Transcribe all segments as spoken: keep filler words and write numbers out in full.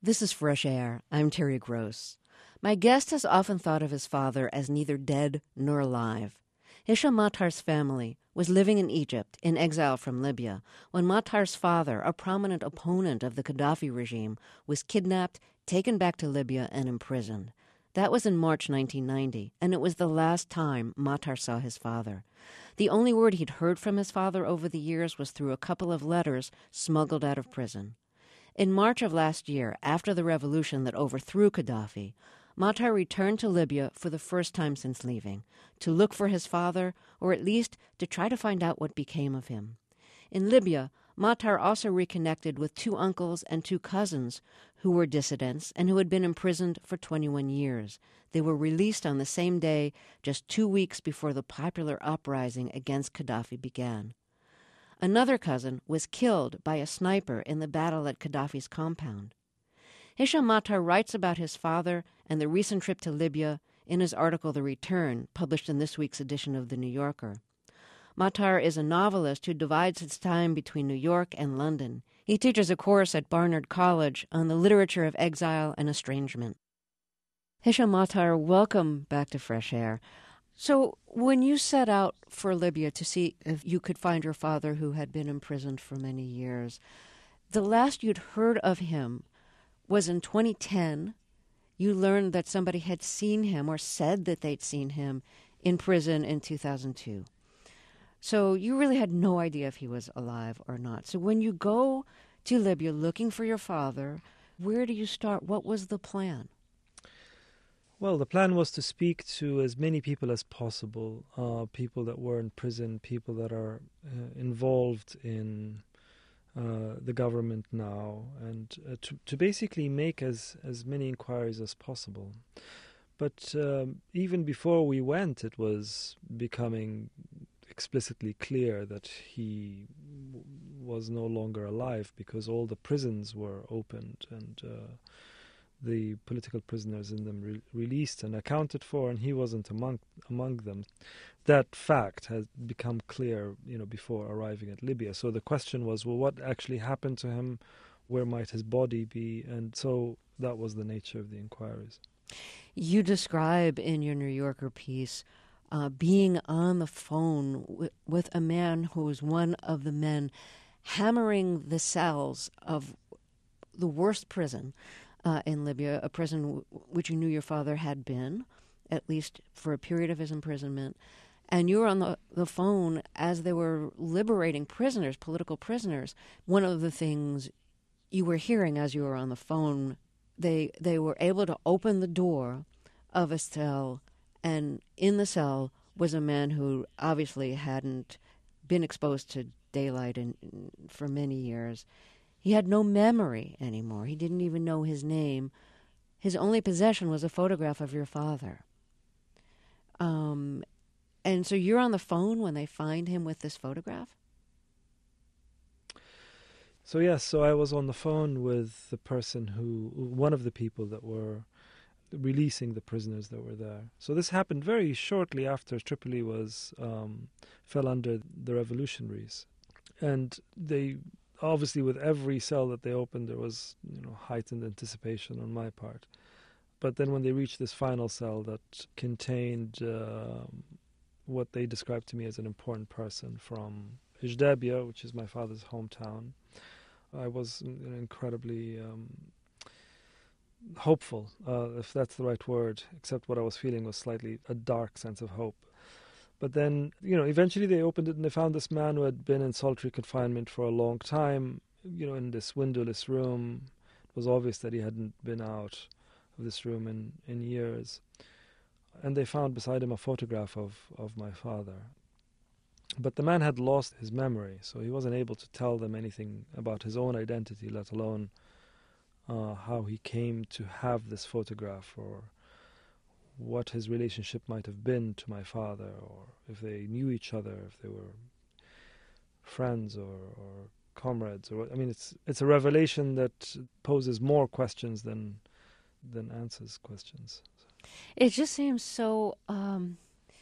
This is Fresh Air. I'm Terry Gross. My guest has often thought of his father as neither dead nor alive. Hisham Matar's family was living in Egypt, in exile from Libya, when Matar's father, a prominent opponent of the Gaddafi regime, was kidnapped, taken back to Libya, and imprisoned. That was in March nineteen ninety, and it was the last time Matar saw his father. The only word he'd heard from his father over the years was through a couple of letters smuggled out of prison. In March of last year, after the revolution that overthrew Gaddafi, Matar returned to Libya for the first time since leaving, to look for his father, or at least to try to find out what became of him. In Libya, Matar also reconnected with two uncles and two cousins who were dissidents and who had been imprisoned for twenty-one years. They were released on the same day, just two weeks before the popular uprising against Gaddafi began. Another cousin was killed by a sniper in the battle at Gaddafi's compound. Hisham Matar writes about his father and the recent trip to Libya in his article The Return, published in this week's edition of The New Yorker. Matar is a novelist who divides his time between New York and London. He teaches a course at Barnard College on the literature of exile and estrangement. Hisham Matar, welcome back to Fresh Air. So when you set out for Libya to see if you could find your father who had been imprisoned for many years, the last you'd heard of him was in twenty ten. You learned that somebody had seen him or said that they'd seen him in prison in two thousand two. So you really had no idea if he was alive or not. So when you go to Libya looking for your father, where do you start? What was the plan? Well, the plan was to speak to as many people as possible, uh, people that were in prison, people that are uh, involved in uh, the government now, and uh, to, to basically make as, as many inquiries as possible. But um, even before we went, it was becoming explicitly clear that he w- was no longer alive because all the prisons were opened and uh, the political prisoners in them re- released and accounted for, and he wasn't among among them. That fact has become clear, you know, before arriving at Libya. So the question was, well, what actually happened to him? Where might his body be? And so that was the nature of the inquiries. You describe in your New Yorker piece uh, being on the phone w- with a man who was one of the men hammering the cells of the worst prison uh, in Libya, a prison w- which you knew your father had been, at least for a period of his imprisonment. And you were on the, the phone as they were liberating prisoners, political prisoners. One of the things you were hearing as you were on the phone, they they were able to open the door of a cell, and in the cell was a man who obviously hadn't been exposed to daylight in, for many years. He had no memory anymore. He didn't even know his name. His only possession was a photograph of your father. Um, and so you're on the phone when they find him with this photograph? So yes, so I was on the phone with the person who, one of the people that were releasing the prisoners that were there. So this happened very shortly after Tripoli was um, fell under the revolutionaries, and they obviously, with every cell that they opened, there was, you know, heightened anticipation on my part. But then when they reached this final cell that contained uh, what they described to me as an important person from Ijdabia, which is my father's hometown, I was incredibly um, hopeful, uh, if that's the right word, except what I was feeling was slightly a dark sense of hope. But then, you know, eventually they opened it and they found this man who had been in solitary confinement for a long time, you know, in this windowless room. It was obvious that he hadn't been out of this room in, in years. And they found beside him a photograph of, of my father. But the man had lost his memory, so he wasn't able to tell them anything about his own identity, let alone uh, how he came to have this photograph, or what his relationship might have been to my father, or if they knew each other, if they were friends or, or comrades. Or I mean, it's it's a revelation that poses more questions than than answers questions. It just seems so, um,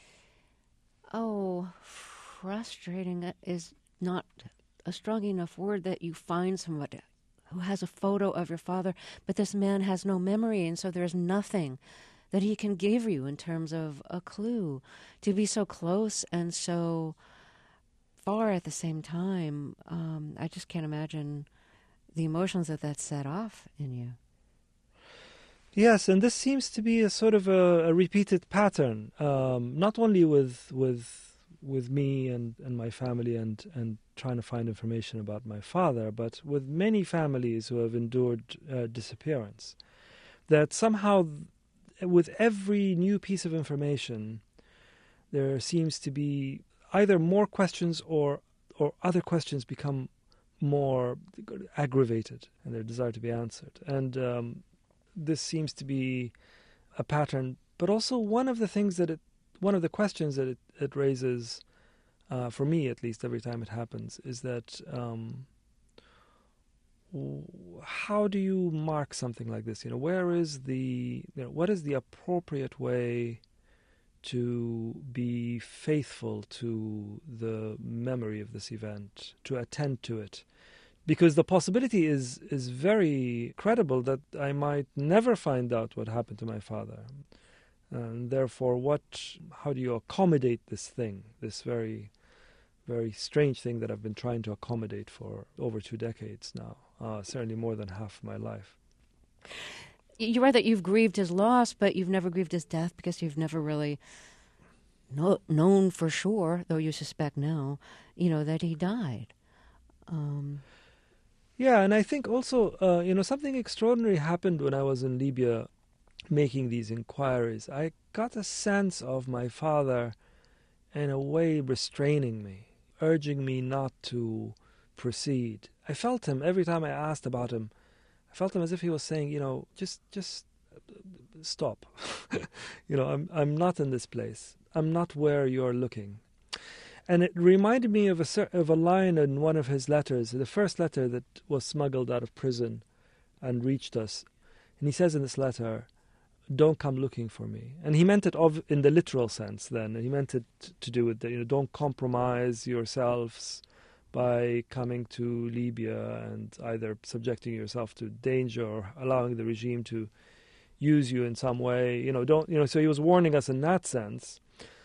oh, frustrating is not a strong enough word, that you find somebody who has a photo of your father, but this man has no memory, and so there's nothing that he can give you in terms of a clue. To be so close and so far at the same time, um, I just can't imagine the emotions that that set off in you. Yes, and this seems to be a sort of a, a repeated pattern, um, not only with with with me and, and my family and, and trying to find information about my father, but with many families who have endured uh, disappearance. That somehow, with every new piece of information, there seems to be either more questions or or other questions become more aggravated and their desire to be answered. And um, this seems to be a pattern, but also one of the things that it, one of the questions that it, it raises, uh, for me at least, every time it happens, is that um, how do you mark something like this? You know, where is the, you know, what is the appropriate way to be faithful to the memory of this event, to attend to it? Because the possibility is is very credible that I might never find out what happened to my father. And therefore, what? How do you accommodate this thing, this very, very strange thing that I've been trying to accommodate for over two decades now, uh, certainly more than half my life? You're right that you've grieved his loss, but you've never grieved his death because you've never really know, known for sure, though you suspect now, you know, that he died. Um Yeah, and I think also, uh, you know, something extraordinary happened when I was in Libya making these inquiries. I got a sense of my father in a way restraining me, urging me not to proceed. I felt him every time I asked about him. I felt him as if he was saying, you know, just just stop. You know, I'm I'm not in this place. I'm not where you're looking. And it reminded me of a, of a line in one of his letters, the first letter that was smuggled out of prison and reached us. And he says in this letter, "Don't come looking for me." And he meant it of, in the literal sense then. He meant it to do with, the, you know, don't compromise yourselves by coming to Libya and either subjecting yourself to danger or allowing the regime to use you in some way. You know, don't, you know, so he was warning us in that sense.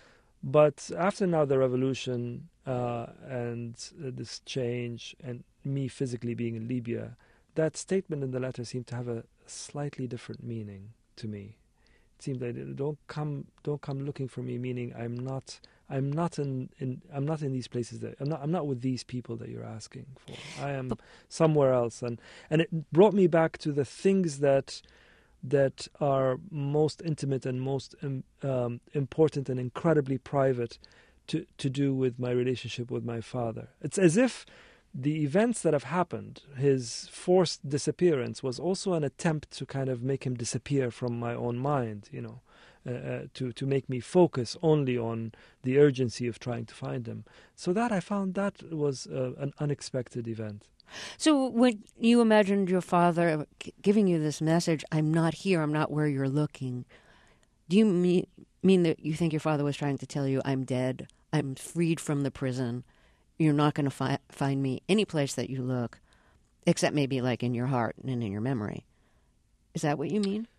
But after now the revolution uh, and uh, this change and me physically being in Libya, that statement in the letter seemed to have a slightly different meaning to me. It seemed that don't come, don't come looking for me, meaning I'm not, I'm not in, in I'm not in these places that I'm not, I'm not with these people that you're asking for. I am somewhere else, and and it brought me back to the things that. that are most intimate and most um, important and incredibly private to, to do with my relationship with my father. It's as if the events that have happened, his forced disappearance, was also an attempt to kind of make him disappear from my own mind, you know, uh, uh, to, to make me focus only on the urgency of trying to find him. So that I found that was uh, an unexpected event. So when you imagined your father giving you this message, I'm not here, I'm not where you're looking, do you mean, mean that you think your father was trying to tell you, I'm dead, I'm freed from the prison, you're not going to fi- find me any place that you look, except maybe like in your heart and in your memory? Is that what you mean?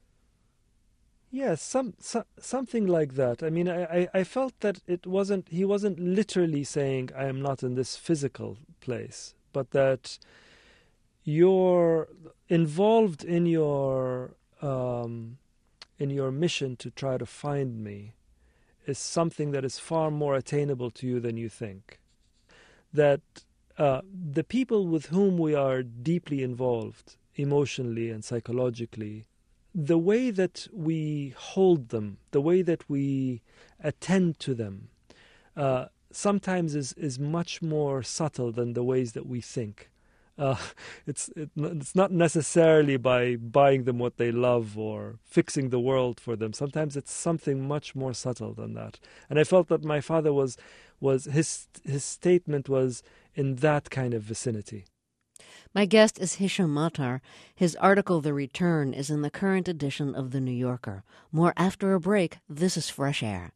Yes, some, some something like that. I mean, I, I, I felt that it wasn't, he wasn't literally saying, I am not in this physical place, but that you're involved in your um, in your mission to try to find me is something that is far more attainable to you than you think. That uh, the people with whom we are deeply involved, emotionally and psychologically, the way that we hold them, the way that we attend to them, uh, sometimes is, is much more subtle than the ways that we think. Uh, it's it, it's not necessarily by buying them what they love or fixing the world for them. Sometimes it's something much more subtle than that. And I felt that my father was was his his statement was in that kind of vicinity. My guest is Hisham Matar. His article, The Return, is in the current edition of The New Yorker. More after a break. This is Fresh Air.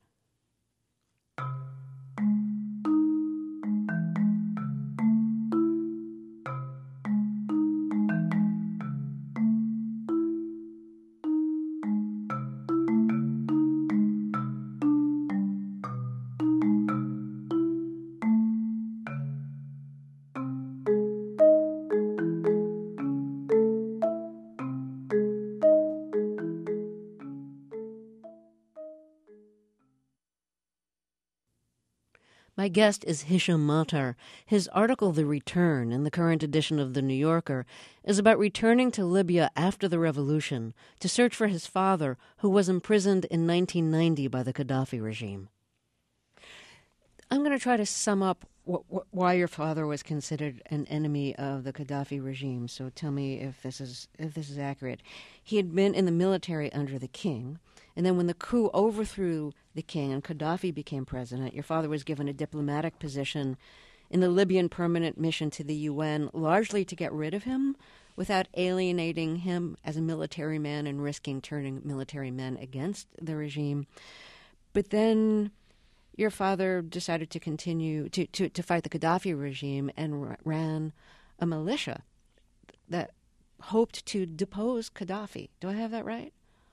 My guest is Hisham Matar. His article, The Return, in the current edition of The New Yorker, is about returning to Libya after the revolution to search for his father, who was imprisoned in nineteen ninety by the Gaddafi regime. I'm going to try to sum up wh- wh- why your father was considered an enemy of the Gaddafi regime. So tell me if this is if this is accurate. He had been in the military under the king, and then when the coup overthrew the king and Gaddafi became president, your father was given a diplomatic position in the Libyan permanent mission to the U N, largely to get rid of him without alienating him as a military man and risking turning military men against the regime. But then your father decided to continue to, to, to fight the Gaddafi regime and r- ran a militia that hoped to depose Gaddafi. Do I have that right?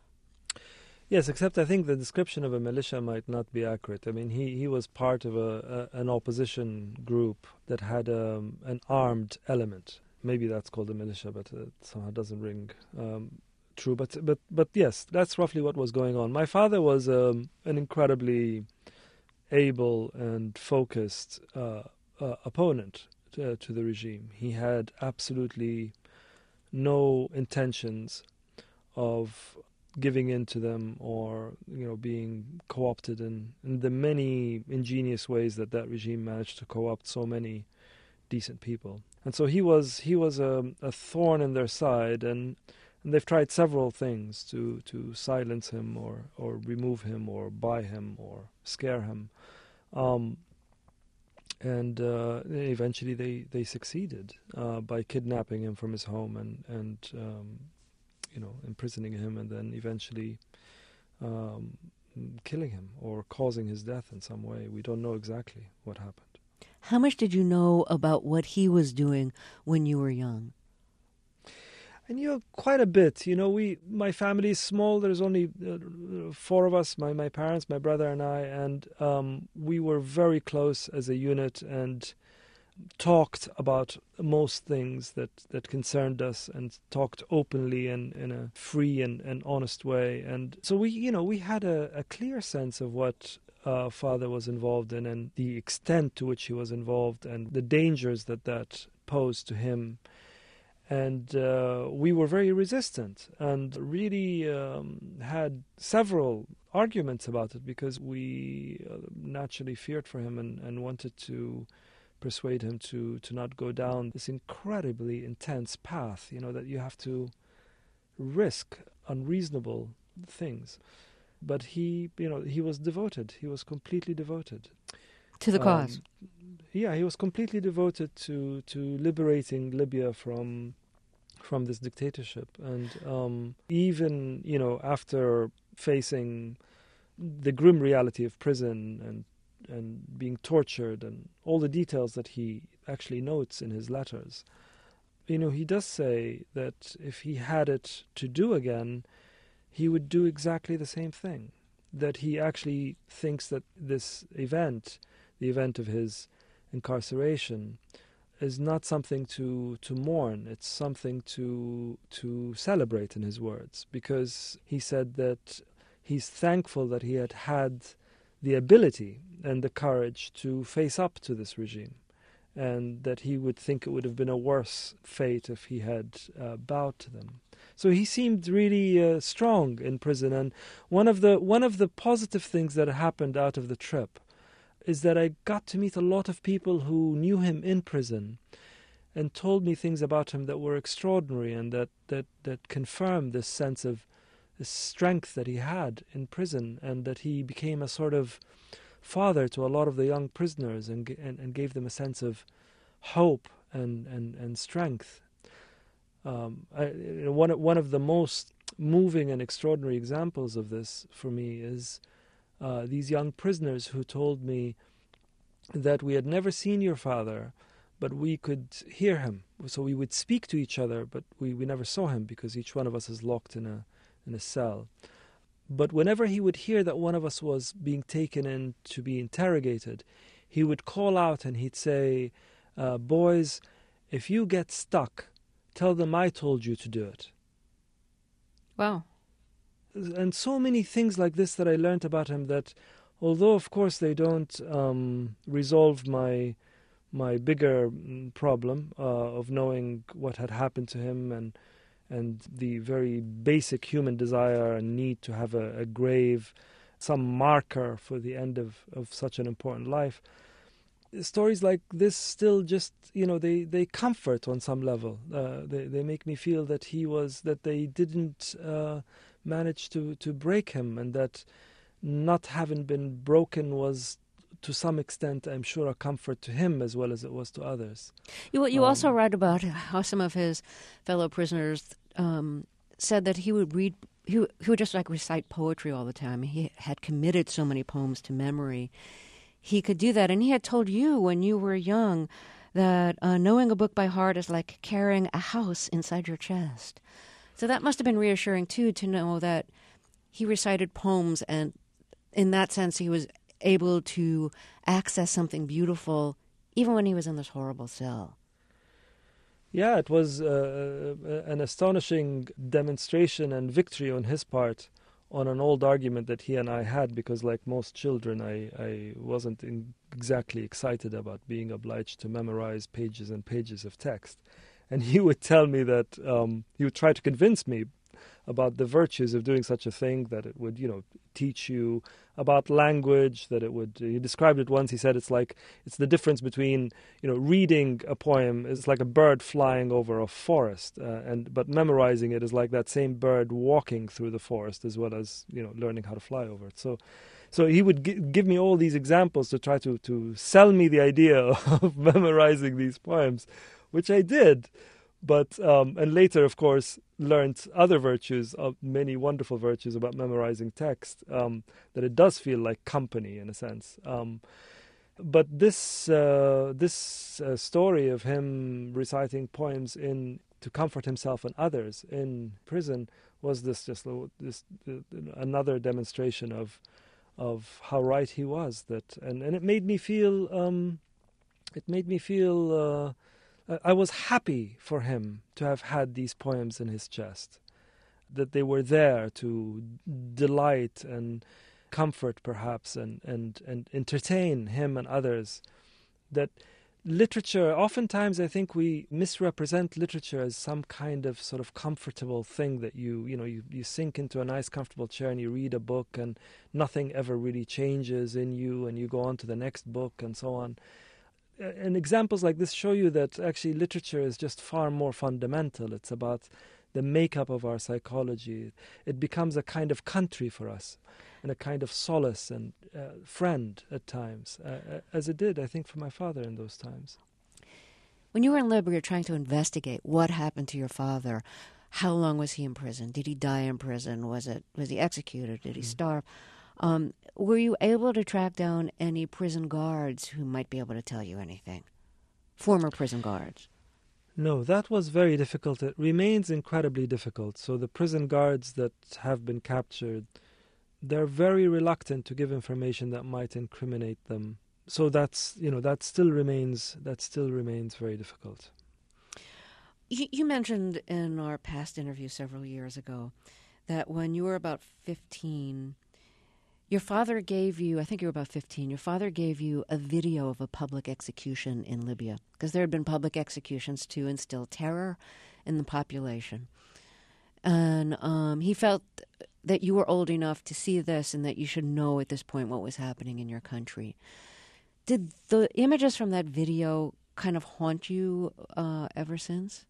Yes, except I think the description of a militia might not be accurate. I mean, he, he was part of a, a an opposition group that had um, an armed element. Maybe that's called a militia, but it somehow doesn't ring um, true. But but but yes, that's roughly what was going on. My father was um, an incredibly able and focused uh, uh, opponent to, to the regime. He had absolutely no intentions of giving in to them or, you know, being co-opted in, in the many ingenious ways that that regime managed to co-opt so many decent people. And so he was he was a, a thorn in their side, and and they've tried several things to, to silence him or, or remove him or buy him or scare him. Um, and uh, eventually they, they succeeded uh, by kidnapping him from his home and, and um, you know, imprisoning him and then eventually um, killing him or causing his death in some way. We don't know exactly what happened. How much did you know about what he was doing when you were young? I knew quite a bit. You know, we my family is small. There's only uh, four of us, my, my parents, my brother and I, and um, we were very close as a unit and talked about most things that, that concerned us and talked openly and in a free and, and honest way. And so we, you know, we had a, a clear sense of what uh, father was involved in and the extent to which he was involved and the dangers that that posed to him. And uh, we were very resistant and really um, had several arguments about it because we uh, naturally feared for him and, and wanted to persuade him to, to not go down this incredibly intense path, you know, that you have to risk unreasonable things. But he, you know, he was devoted. He was completely devoted. To the cause. Um, yeah, he was completely devoted to, to liberating Libya from from this dictatorship. And um, even, you know, after facing the grim reality of prison and and being tortured and all the details that he actually notes in his letters, you know, he does say that if he had it to do again, he would do exactly the same thing. That he actually thinks that this event, the event of his incarceration, is not something to, to mourn. It's something to to celebrate, in his words, because he said that he's thankful that he had had the ability and the courage to face up to this regime, and that he would think it would have been a worse fate if he had uh, bowed to them. So he seemed really uh, strong in prison. And one of the one of the positive things that happened out of the trip is that I got to meet a lot of people who knew him in prison and told me things about him that were extraordinary and that, that, that confirmed this sense of this strength that he had in prison, and that he became a sort of father to a lot of the young prisoners and and, and gave them a sense of hope and, and, and strength. Um, I, you know, one, one of the most moving and extraordinary examples of this for me is Uh, these young prisoners who told me that we had never seen your father, but we could hear him. So we would speak to each other, but we, we never saw him because each one of us is locked in a in a cell. But whenever he would hear that one of us was being taken in to be interrogated, he would call out and he'd say, uh, boys, if you get stuck, tell them I told you to do it. Wow. And so many things like this that I learned about him that although of course they don't um, resolve my my bigger mm, problem uh, of knowing what had happened to him, and and the very basic human desire and need to have a, a grave, some marker for the end of, of such an important life. Stories like this still just, you know, they, they comfort on some level. Uh, they, they make me feel that he was, that they didn't uh, manage to, to break him, and that not having been broken was, to some extent, I'm sure, a comfort to him as well as it was to others. You, you Um, also write about how some of his fellow prisoners um, said that he would read, he, would- he would just like recite poetry all the time. He had committed so many poems to memory. He could do that. And he had told you when you were young that uh, knowing a book by heart is like carrying a house inside your chest. So that must have been reassuring, too, to know that he recited poems, and in that sense he was able to access something beautiful even when he was in this horrible cell. Yeah, it was uh, an astonishing demonstration and victory on his part on an old argument that he and I had, because like most children, I, I wasn't in exactly excited about being obliged to memorize pages and pages of text. And he would tell me that um, he would try to convince me about the virtues of doing such a thing, that it would, you know, teach you about language, that it would, he described it once, he said it's like, it's the difference between, you know, reading a poem is like a bird flying over a forest, uh, and but memorizing it is like that same bird walking through the forest as well as, you know, learning how to fly over it. So so he would gi- give me all these examples to try to, to sell me the idea of memorizing these poems, which I did. But um, and later, of course, learned other virtues, of many wonderful virtues about memorizing text. Um, that it does feel like company in a sense. Um, but this uh, this uh, story of him reciting poems in to comfort himself and others in prison was this just this uh, another demonstration of of how right he was. That and, and it made me feel um, it made me feel. Uh, I was happy for him to have had these poems in his chest, that they were there to delight and comfort perhaps and, and, and entertain him and others. That literature, oftentimes I think we misrepresent literature as some kind of sort of comfortable thing that you, you know, you, you sink into a nice comfortable chair and you read a book and nothing ever really changes in you and you go on to the next book and so on. And examples like this show you that actually literature is just far more fundamental. It's about the makeup of our psychology. It becomes a kind of country for us and a kind of solace and uh, friend at times, uh, as it did, I think, for my father in those times. When you were in Libya trying to investigate what happened to your father, how long was he in prison? Did he die in prison? Was it was he executed? Did he Mm. starve? Um, were you able to track down any prison guards who might be able to tell you anything? Former prison guards. No, that was very difficult. It remains incredibly difficult. So the prison guards that have been captured, they're very reluctant to give information that might incriminate them. So that's, you know, that still remains, that still remains very difficult. You, you mentioned in our past interview several years ago that when you were about fifteen, your father gave you, I think you were about fifteen, your father gave you a video of a public execution in Libya, because there had been public executions to instill terror in the population. And um, he felt that you were old enough to see this and that you should know at this point what was happening in your country. Did the images from that video kind of haunt you uh, ever since?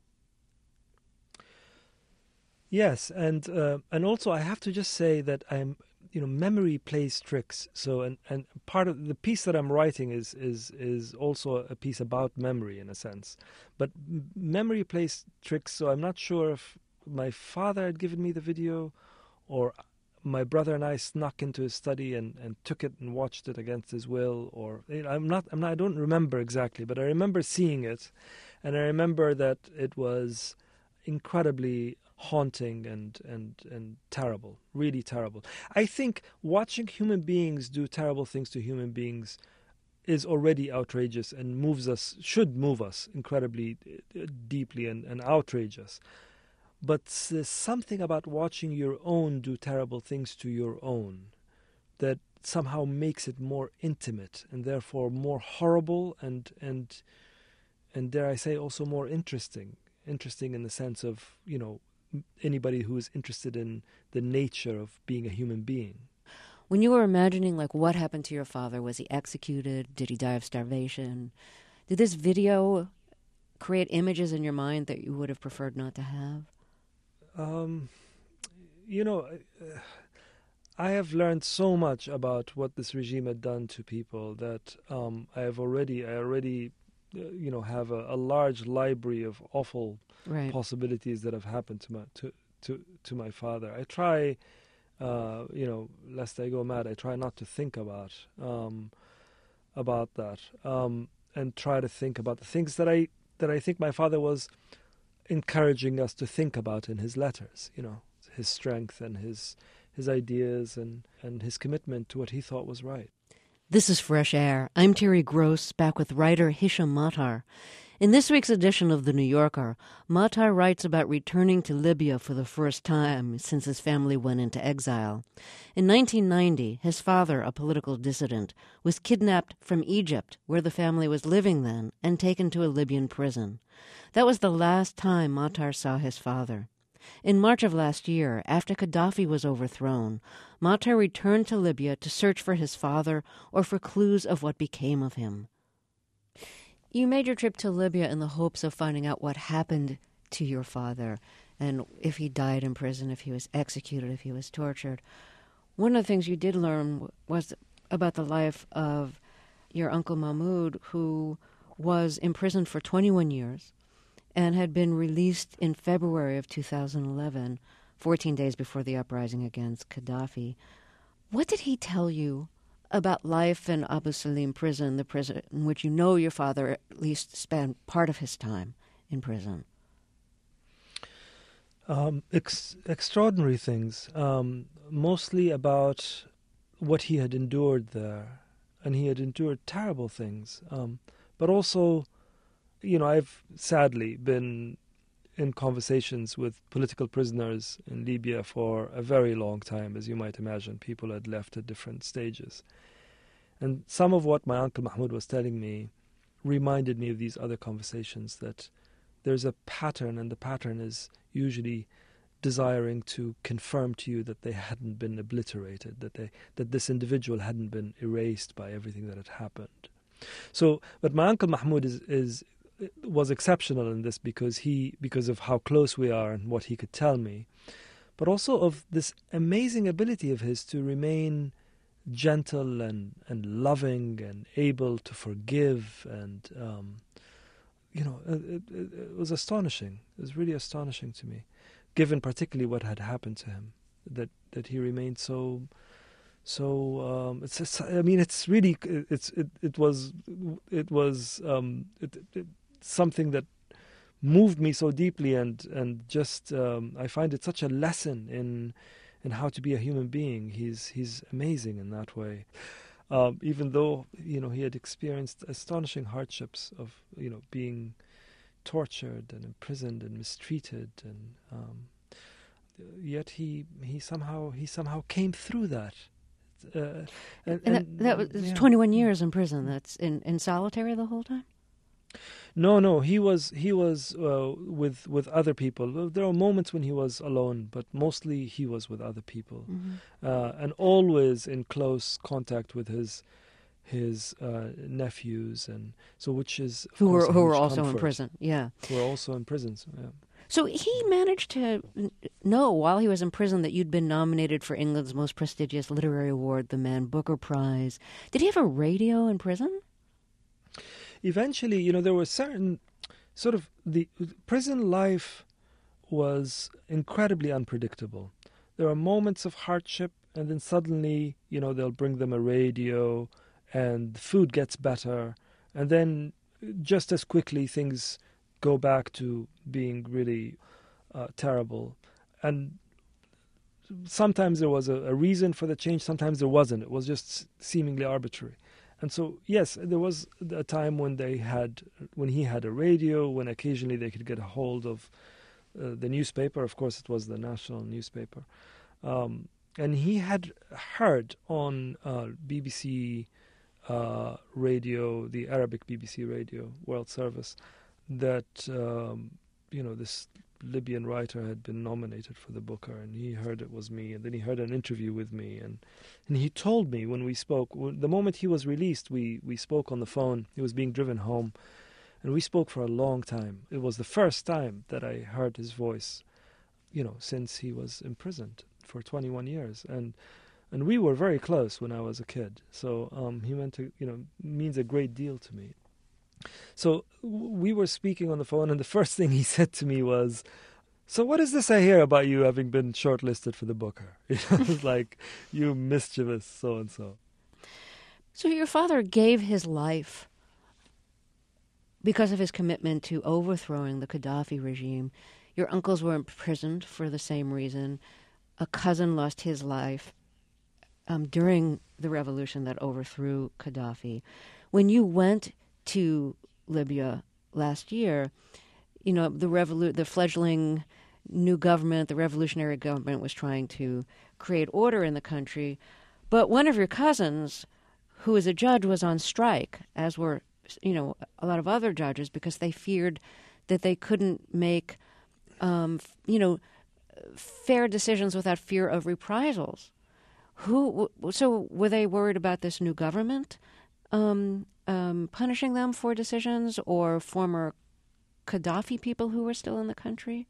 Yes, and uh, and also I have to just say that I'm, you know, memory plays tricks. So and, and part of the piece that I'm writing is is is also a piece about memory in a sense, but m- memory plays tricks. So I'm not sure if my father had given me the video, or my brother and I snuck into his study and, and took it and watched it against his will, or you know, I'm not I'm not I don't remember exactly, but I remember seeing it, and I remember that it was incredibly haunting and, and, and terrible, really terrible. I think watching human beings do terrible things to human beings is already outrageous and moves us, should move us incredibly uh, deeply and, and outrage us. But there's something about watching your own do terrible things to your own that somehow makes it more intimate and therefore more horrible and and and dare I say also more interesting. Interesting in the sense of, you know, anybody who is interested in the nature of being a human being. When you were imagining, like, what happened to your father, was he executed? Did he die of starvation? Did this video create images in your mind that you would have preferred not to have? Um, you know, I have learned so much about what this regime had done to people that um, I have already, I already, uh, you know, have a, a large library of awful Right. possibilities that have happened to my to to, to my father. I try. Uh, you know, lest I go mad, I try not to think about um, about that, um, and try to think about the things that I that I think my father was encouraging us to think about in his letters. You know, his strength and his his ideas and, and his commitment to what he thought was right. This is Fresh Air. I'm Terry Gross, back with writer Hisham Matar. In this week's edition of The New Yorker, Matar writes about returning to Libya for the first time since his family went into exile. In nineteen ninety, his father, a political dissident, was kidnapped from Egypt, where the family was living then, and taken to a Libyan prison. That was the last time Matar saw his father. In March of last year, after Gaddafi was overthrown, Matar returned to Libya to search for his father or for clues of what became of him. You made your trip to Libya in the hopes of finding out what happened to your father and if he died in prison, if he was executed, if he was tortured. One of the things you did learn was about the life of your uncle Mahmoud, who was imprisoned for twenty-one years and had been released in February of two thousand eleven, fourteen days before the uprising against Gaddafi. What did he tell you about life in Abu Salim prison, the prison in which you know your father at least spent part of his time in prison? Um, ex- extraordinary things, um, mostly about what he had endured there. And he had endured terrible things. Um, but also, you know, I've sadly been in conversations with political prisoners in Libya for a very long time, as you might imagine. People had left at different stages. And some of what my uncle Mahmoud was telling me reminded me of these other conversations, that there's a pattern, and the pattern is usually desiring to confirm to you that they hadn't been obliterated, that they that this individual hadn't been erased by everything that had happened. So, but my uncle Mahmoud is, is was exceptional in this because he because of how close we are and what he could tell me, but also of this amazing ability of his to remain gentle and, and loving and able to forgive, and um, you know, it, it, it was astonishing. It was really astonishing to me, given particularly what had happened to him, that, that he remained so. So um, it's, it's. I mean, it's really. It's. It. It was. It was. Um, it, it, something that moved me so deeply, and and just. Um, I find it such a lesson in. in how to be a human being. He's he's amazing in that way. Um, even though, you know, he had experienced astonishing hardships of, you know, being tortured and imprisoned and mistreated, and um, yet he he somehow he somehow came through that. Uh, and, And, and that, that was yeah. twenty-one years in prison. That's in, in solitary the whole time? No, no, he was he was uh, with with other people. There were moments when he was alone, but mostly he was with other people, Mm-hmm. uh, and always in close contact with his his uh, nephews, and so which is of Who were course, a who were huge also in comfort. prison, yeah. Who were also in prisons. Yeah. So he managed to n- know while he was in prison that you'd been nominated for England's most prestigious literary award, the Man Booker Prize. Did he have a radio in prison? Eventually, you know, there was certain sort of the prison life was incredibly unpredictable. There are moments of hardship, and then suddenly, you know, they'll bring them a radio, and the food gets better, and then just as quickly things go back to being really uh, terrible. And sometimes there was a, a reason for the change, sometimes there wasn't. It was just seemingly arbitrary. And so, yes, there was a time when they had, when he had a radio, when occasionally they could get a hold of uh, the newspaper. Of course, it was the national newspaper. Um, and he had heard on uh, B B C uh, radio, the Arabic B B C radio, World Service, that um, you know this Libyan writer had been nominated for the Booker, and he heard it was me, and then he heard an interview with me, and and he told me when we spoke, when, the moment he was released, we, we spoke on the phone. He was being driven home, and we spoke for a long time. It was the first time that I heard his voice, you know, since he was imprisoned for twenty-one years, and and we were very close when I was a kid. So um, he meant to, you know, means a great deal to me. So we were speaking on the phone, and the first thing he said to me was, "So what is this I hear about you having been shortlisted for the Booker?" You know, it was like, "You mischievous so and so." So your father gave his life because of his commitment to overthrowing the Gaddafi regime. Your uncles were imprisoned for the same reason. A cousin lost his life um, during the revolution that overthrew Gaddafi. When you went to Libya last year, you know, the revolu- the fledgling new government, the revolutionary government, was trying to create order in the country. But one of your cousins, who is a judge, was on strike, as were, you know, a lot of other judges, because they feared that they couldn't make, um, you know, fair decisions without fear of reprisals. Who? So were they worried about this new government um, um, punishing them for decisions, or former Gaddafi people who were still in the country?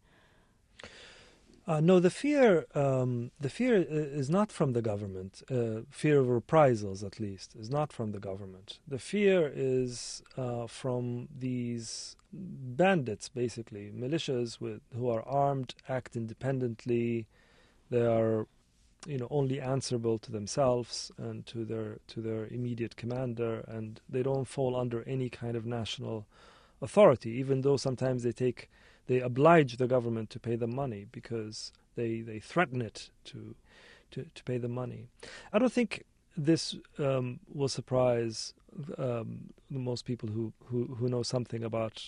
Uh, no, the fear, um, the fear is not from the government. Uh, fear of reprisals, at least, is not from the government. The fear is uh, from these bandits, basically, militias with who are armed, act independently. They are, you know, only answerable to themselves and to their to their immediate commander, and they don't fall under any kind of national authority, even though sometimes they take. They oblige the government to pay them money because they they threaten it to to, to pay them money. I don't think this um, will surprise um, most people who, who, who know something about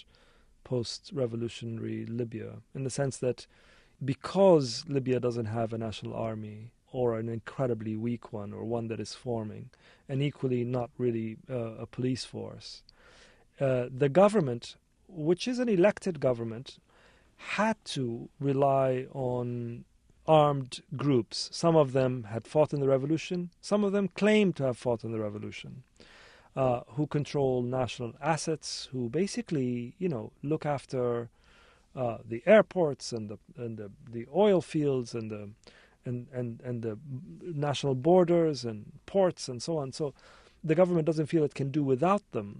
post-revolutionary Libya, in the sense that because Libya doesn't have a national army, or an incredibly weak one, or one that is forming, and equally not really uh, a police force, uh, the government, which is an elected government, had to rely on armed groups. Some of them had fought in the revolution. Some of them claimed to have fought in the revolution, uh, who control national assets, who basically, you know, look after uh, the airports and the and the, the oil fields and the and, and and the national borders and ports and so on. So the government doesn't feel it can do without them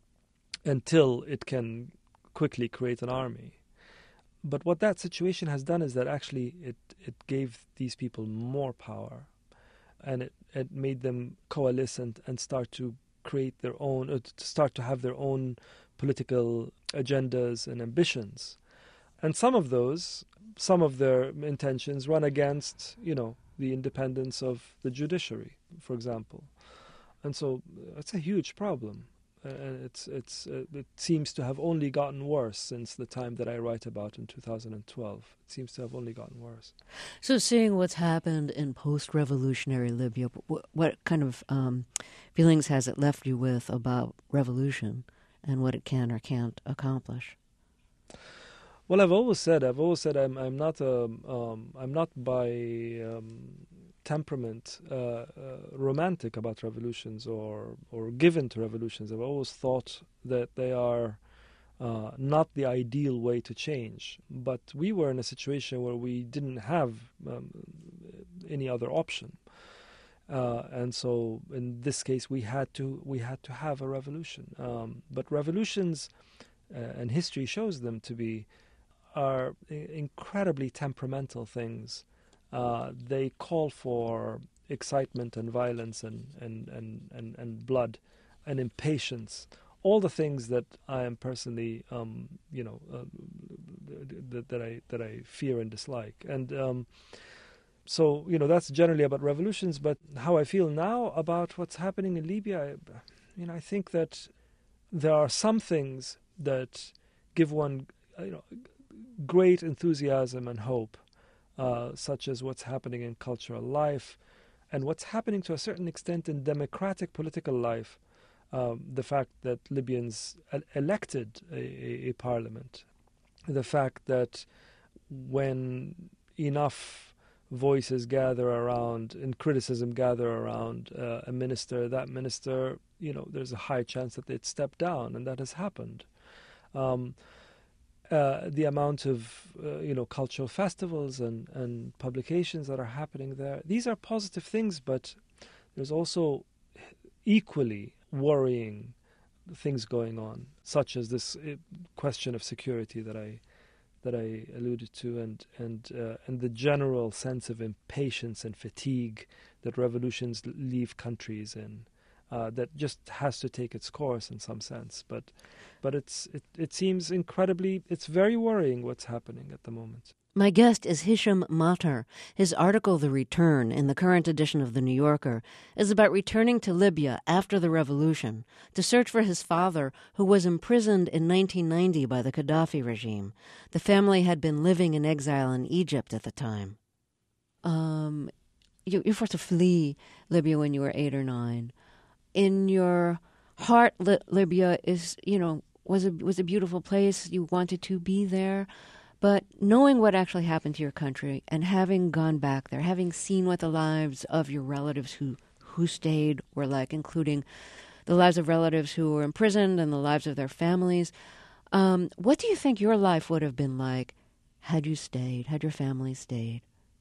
until it can quickly create an army. But what that situation has done is that actually it, it gave these people more power, and it, it made them coalesce and, and start to create their own, uh, to start to have their own political agendas and ambitions. And some of those, some of their intentions run against, you know, the independence of the judiciary, for example. And so it's a huge problem. And it's it's uh, it seems to have only gotten worse since the time that I write about in two thousand twelve. It seems to have only gotten worse. So, seeing what's happened in post-revolutionary Libya, what, what kind of um, feelings has it left you with about revolution and what it can or can't accomplish? Well, I've always said I've always said I'm I'm not a um, I'm not by um, temperament uh, uh, romantic about revolutions or or given to revolutions. I've always thought that they are uh, not the ideal way to change. But we were in a situation where we didn't have um, any other option, uh, and so in this case we had to we had to have a revolution. Um, but revolutions, uh, and history shows them to be, are incredibly temperamental things. Uh, they call for excitement and violence and, and, and, and, and blood and impatience, all the things that I am personally, um, you know, uh, that, that I that I fear and dislike. And um, so, you know, that's generally about revolutions. But how I feel now about what's happening in Libya, I, you know, I think that there are some things that give one, you know, great enthusiasm and hope. uh, such as what's happening in cultural life and what's happening to a certain extent in democratic political life. Um, the fact that Libyans e- elected a, a, a parliament, the fact that when enough voices gather around and criticism gather around uh, a minister, that minister, you know, there's a high chance that they'd step down, and that has happened. Um, uh, the amount of, uh, you know, cultural festivals and, and publications that are happening there, these are positive things, but there's also equally worrying things going on, such as this uh, question of security that I that I alluded to, and and uh, and the general sense of impatience and fatigue that revolutions leave countries in, uh, that just has to take its course in some sense. But but it's it, it seems incredibly, it's very worrying what's happening at the moment. My guest is Hisham Matar. His article, The Return, in the current edition of The New Yorker, is about returning to Libya after the revolution to search for his father, who was imprisoned in nineteen ninety by the Gaddafi regime. The family had been living in exile in Egypt at the time. Um, you, you forced to flee Libya when you were eight or nine. In your heart, Li- Libya is, you know, was a was a beautiful place. You wanted to be there. But knowing what actually happened to your country and having gone back there, having seen what the lives of your relatives who, who stayed were like, including the lives of relatives who were imprisoned and the lives of their families, um, what do you think your life would have been like had you stayed, had your family stayed?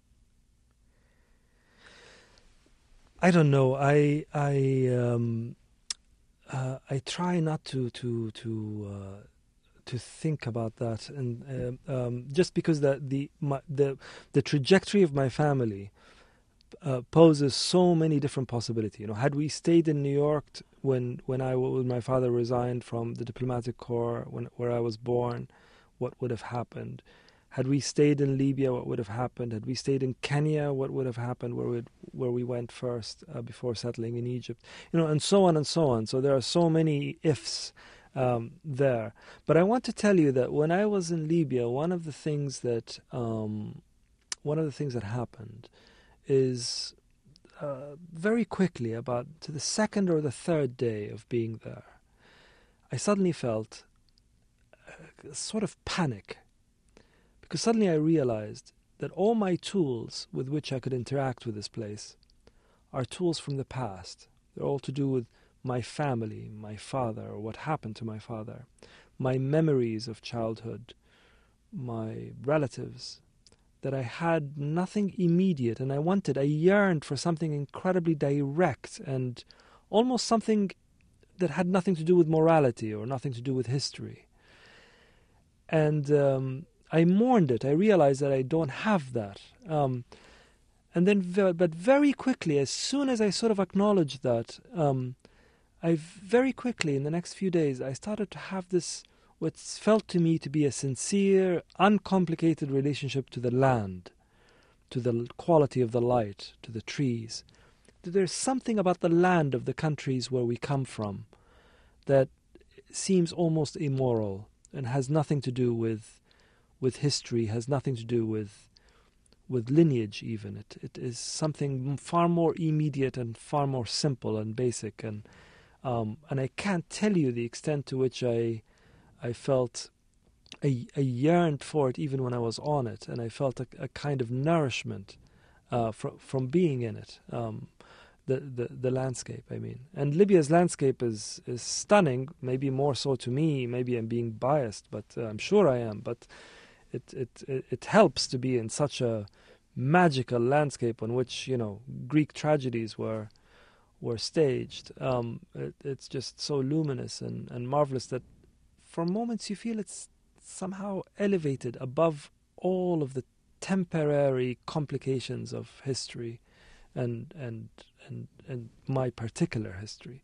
I don't know. I I um, uh, I try not to to to. Uh, to think about that, and uh, um, just because the the my, the the trajectory of my family uh, poses so many different possibilities. You know, had we stayed in New York t- when when I when my father resigned from the diplomatic corps, when where I was born, what would have happened? Had we stayed in Libya, what would have happened? Had we stayed in Kenya, what would have happened? Where we where we went first uh, before settling in Egypt, you know, and so on and so on. So there are so many ifs. Um, there. But I want to tell you that when I was in Libya, one of the things that um, one of the things that happened is uh, very quickly, about to the second or the third day of being there, I suddenly felt a sort of panic, because suddenly I realized that all my tools with which I could interact with this place are tools from the past. They're all to do with my family, my father, or what happened to my father, my memories of childhood, my relatives, that I had nothing immediate, and I wanted, I yearned for something incredibly direct and almost something that had nothing to do with morality or nothing to do with history. And um, I mourned it. I realized that I don't have that. Um, and then, but very quickly, as soon as I sort of acknowledged that, um, I very quickly, in the next few days, I started to have this, what felt to me to be a sincere, uncomplicated relationship to the land, to the quality of the light, to the trees. There's something about the land of the countries where we come from that seems almost immoral and has nothing to do with with history, has nothing to do with with lineage even. It it is something far more immediate and far more simple and basic, and Um, and I can't tell you the extent to which I, I felt, I, I yearned for it even when I was on it, and I felt a, a kind of nourishment uh, from from being in it. Um, the, the the landscape, I mean, and Libya's landscape is is stunning. Maybe more so to me. Maybe I'm being biased, but uh, I'm sure I am. But it it it, it helps to be in such a magical landscape on which, you know, Greek tragedies were. were staged. Um, it, it's just so luminous and, and marvelous that for moments you feel it's somehow elevated above all of the temporary complications of history and and and, and my particular history.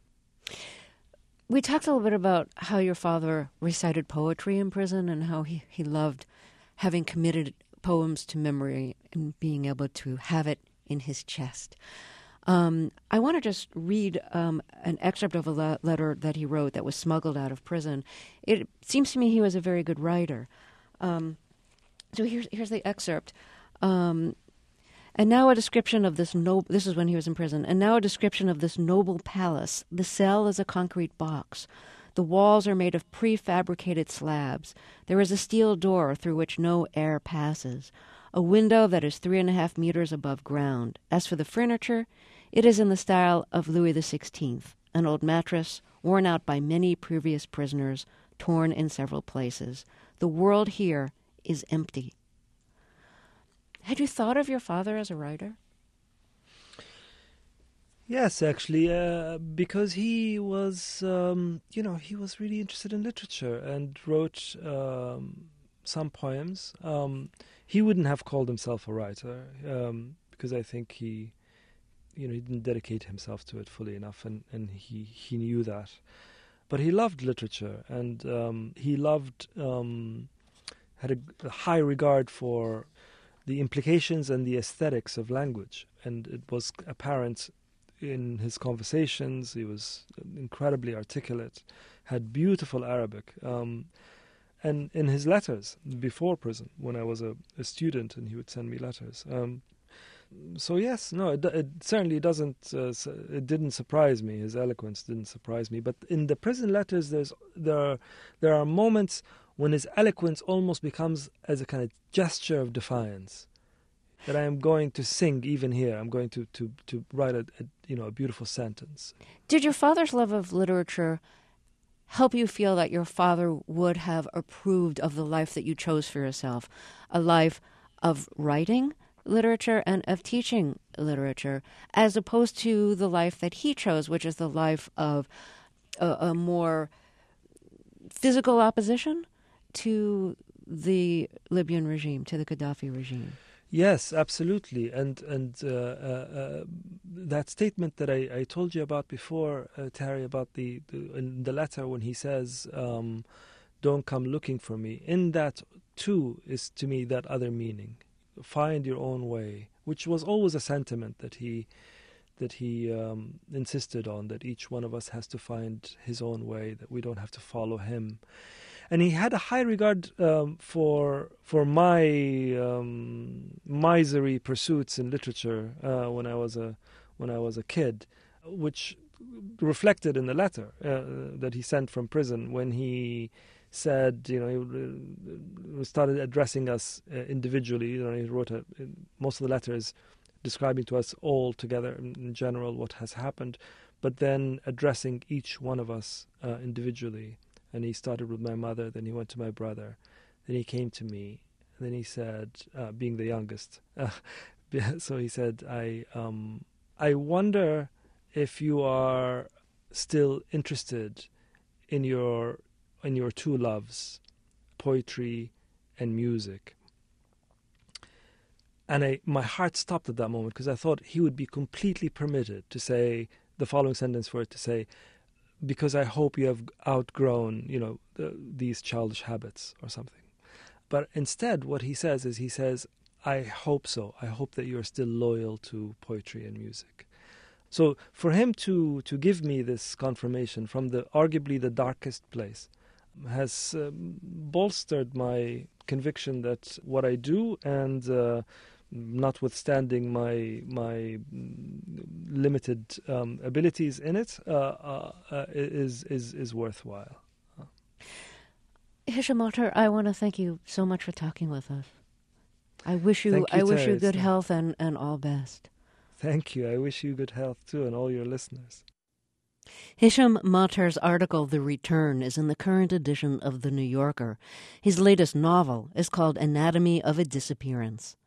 We talked a little bit about how your father recited poetry in prison and how he, he loved having committed poems to memory and being able to have it in his chest. Um, I want to just read um, an excerpt of a le- letter that he wrote that was smuggled out of prison. It seems to me he was a very good writer. Um, so here's here's the excerpt. Um, and now a description of this noble, this is when he was in prison, and now a description of this noble palace. The cell is a concrete box. The walls are made of prefabricated slabs. There is a steel door through which no air passes. A window that is three and a half meters above ground. As for the furniture, it is in the style of Louis the Sixteenth, an old mattress, worn out by many previous prisoners, torn in several places. The world here is empty. Had you thought of your father as a writer? Yes, actually, uh, because he was, um, you know, he was really interested in literature and wrote um, some poems. Um, he wouldn't have called himself a writer um, because I think he, you know, he didn't dedicate himself to it fully enough, and, and he, he knew that. But he loved literature, and um, he loved, um, had a, a high regard for the implications and the aesthetics of language, and it was apparent in his conversations. He was incredibly articulate, had beautiful Arabic, um, and in his letters before prison, when I was a, a student, and he would send me letters. Um, so yes, no, it, it certainly doesn't. Uh, it didn't surprise me. His eloquence didn't surprise me. But in the prison letters, there's there are, there are moments when his eloquence almost becomes as a kind of gesture of defiance. That I am going to sing even here. I'm going to, to, to write a, a you know a beautiful sentence. Did your father's love of literature help you feel that your father would have approved of the life that you chose for yourself, a life of writing literature and of teaching literature, as opposed to the life that he chose, which is the life of a, a more physical opposition to the Libyan regime, to the Gaddafi regime? Yes, absolutely, and and uh, uh, uh, that statement that I, I told you about before, uh, Terry, about the, the in the letter when he says, um, "Don't come looking for me." In that too is to me that other meaning, find your own way, which was always a sentiment that he that he um, insisted on. That each one of us has to find his own way. That we don't have to follow him. And he had a high regard um, for for my um, miserly pursuits in literature uh, when I was a when I was a kid, which reflected in the letter uh, that he sent from prison when he said, you know, he started addressing us uh, individually. You know, he wrote a, most of the letters describing to us all together in, in general what has happened, but then addressing each one of us uh, individually. And he started with my mother, then he went to my brother, then he came to me, and then he said, uh, being the youngest, uh, so he said, I um, I wonder if you are still interested in your in your two loves, poetry and music. And I, my heart stopped at that moment, because I thought he would be completely permitted to say the following sentence for it to say, because I hope you have outgrown, you know, the, these childish habits or something. But instead, what he says is, he says, I hope so. I hope that you're still loyal to poetry and music. So for him to, to give me this confirmation from the arguably the darkest place has um, bolstered my conviction that what I do, and uh, notwithstanding my my limited um, abilities in it, uh, uh, uh, is is is worthwhile. Hisham Matar, I want to thank you so much for talking with us. I wish you, you I wish Terry. you good health and, and all best. Thank you. I wish you good health too, and all your listeners. Hisham Matar's article, The Return, is in the current edition of The New Yorker. His latest novel is called Anatomy of a Disappearance.